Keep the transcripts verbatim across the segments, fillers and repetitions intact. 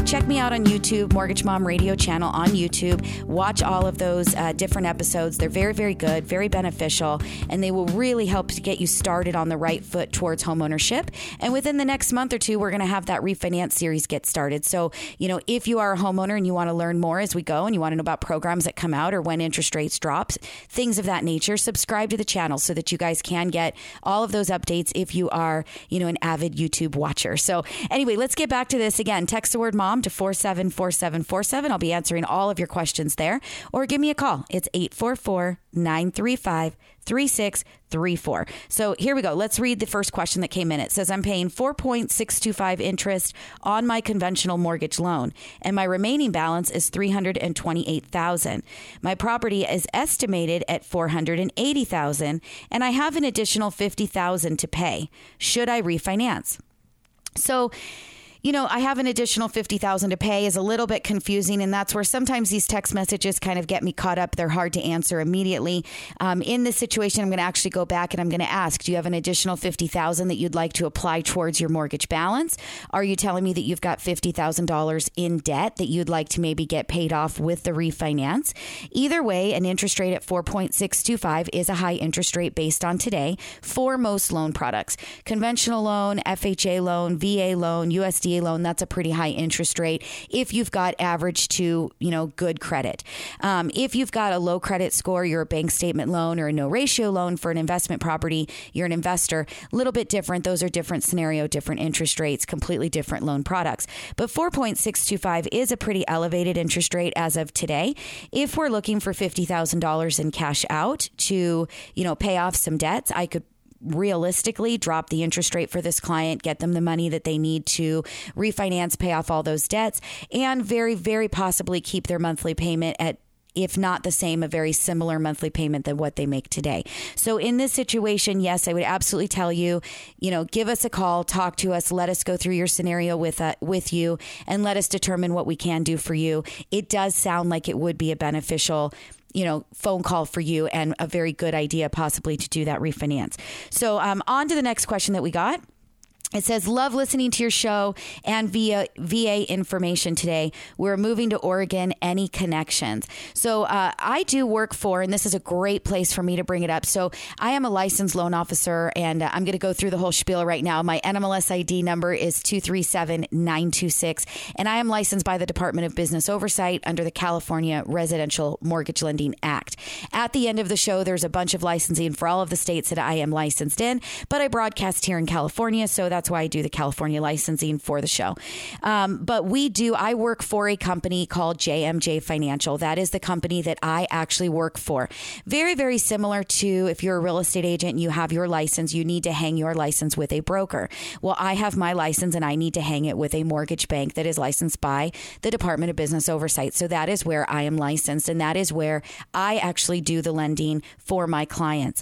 check me out on YouTube, Mortgage Mom Radio channel on YouTube. Watch all of those uh, different episodes. They're very, very good, very beneficial, and they will really help to get you started on the right foot towards homeownership. And within the next month or two, we're going to have that refinance series get started. So, you know, if you are a homeowner and you want to learn more as we go and you want to know about programs that come out or when interest rates drop, things of that nature, subscribe to the channel so that you guys can get all of those updates if you are, you know, an avid YouTube watcher. So anyway, let's get back to this again. Text the word mom to four seven four seven four seven. I'll be answering all of your questions there, or give me a call. It's eight four four, nine three five, three six three four. So here we go. Let's read the first question that came in. It says, I'm paying four point six two five interest on my conventional mortgage loan, and my remaining balance is three hundred twenty-eight thousand dollars. My property is estimated at four hundred eighty thousand dollars, and I have an additional fifty thousand dollars to pay. Should I refinance? So, you know, I have an additional fifty thousand dollars to pay is a little bit confusing. And that's where sometimes these text messages kind of get me caught up. They're hard to answer immediately. Um, in this situation, I'm going to actually go back and I'm going to ask, do you have an additional fifty thousand dollars that you'd like to apply towards your mortgage balance? Are you telling me that you've got fifty thousand dollars in debt that you'd like to maybe get paid off with the refinance? Either way, an interest rate at four point six two five is a high interest rate based on today for most loan products. Conventional loan, F H A loan, V A loan, U S D A loan, that's a pretty high interest rate if you've got average to, you know, good credit. Um, if you've got a low credit score, you're a bank statement loan or a no ratio loan for an investment property, you're an investor, a little bit different. Those are different scenario, different interest rates, completely different loan products. But four point six two five is a pretty elevated interest rate as of today. If we're looking for fifty thousand dollars in cash out to, you know, pay off some debts, I could realistically drop the interest rate for this client, get them the money that they need to refinance, pay off all those debts, and very, very possibly keep their monthly payment at, if not the same, a very similar monthly payment than what they make today. So in this situation, yes, I would absolutely tell you, you know, give us a call, talk to us, let us go through your scenario with uh, with you, and let us determine what we can do for you. It does sound like it would be a beneficial, you know, phone call for you and a very good idea possibly to do that refinance. So um, on to the next question that we got. It says, love listening to your show and via V A information today. We're moving to Oregon. Any connections? So uh, I do work for, and this is a great place for me to bring it up. So I am a licensed loan officer, and uh, I'm going to go through the whole spiel right now. My N M L S I D number is two three seven nine two six, and I am licensed by the Department of Business Oversight under the California Residential Mortgage Lending Act. At the end of the show, there's a bunch of licensing for all of the states that I am licensed in, but I broadcast here in California, so that's That's why I do the California licensing for the show. Um, but we do, I work for a company called J M J Financial. That is the company that I actually work for. Very, very similar to if you're a real estate agent and you have your license, you need to hang your license with a broker. Well, I have my license and I need to hang it with a mortgage bank that is licensed by the Department of Business Oversight. So that is where I am licensed, and that is where I actually do the lending for my clients.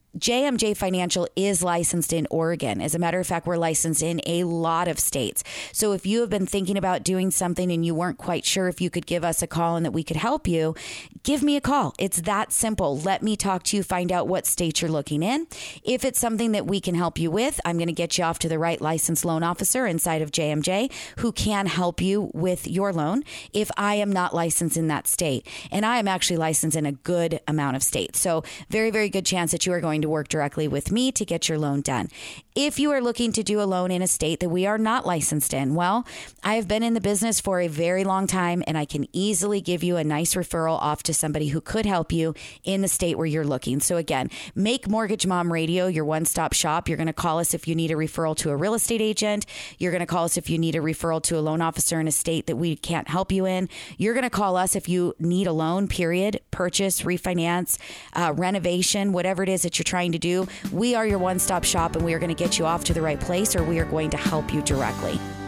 J M J Financial is licensed in Oregon. As a matter of fact, we're licensed in a lot of states. So if you have been thinking about doing something and you weren't quite sure if you could give us a call and that we could help you, give me a call. It's that simple. Let me talk to you, find out what state you're looking in. If it's something that we can help you with, I'm going to get you off to the right licensed loan officer inside of J M J who can help you with your loan if I am not licensed in that state. And I am actually licensed in a good amount of states. So very, very good chance that you are going to work directly with me to get your loan done. If you are looking to do a loan in a state that we are not licensed in, well, I have been in the business for a very long time, and I can easily give you a nice referral off to somebody who could help you in the state where you're looking. So again, make Mortgage Mom Radio your one-stop shop. You're going to call us if you need a referral to a real estate agent. You're going to call us if you need a referral to a loan officer in a state that we can't help you in. You're going to call us if you need a loan, period, purchase, refinance, uh, renovation, whatever it is that you're trying to do. We are your one-stop shop, and we are going to get you off to the right place, or we are going to help you directly.